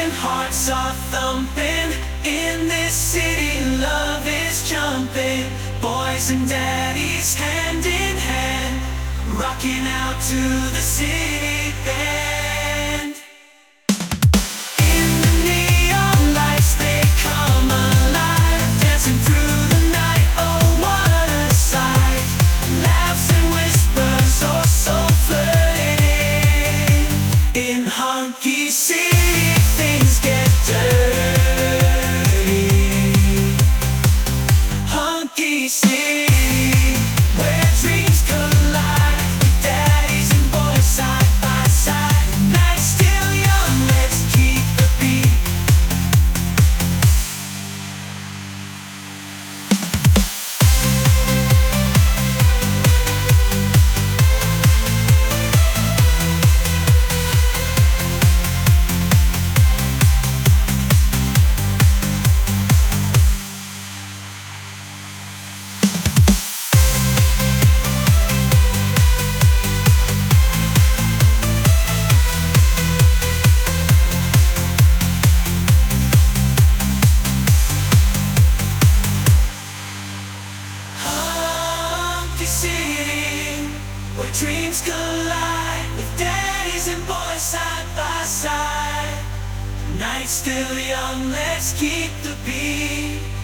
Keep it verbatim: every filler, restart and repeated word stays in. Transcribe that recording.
and hearts are thumping. In this city love is jumping. Boys and daddies hand in hand, rocking out to the city band. In the neon lights they come alive, dancing through the night, oh what a sight. Laughs and whispers, oh so flirting. In Hunky City things get dirty. Hunky City, where dreams collide, daddies and boys side by side. Night's still young, let's keep the beat. Hunky City, where dreams collide, with daddies and boys side by side. Night's still young, let's keep the beat.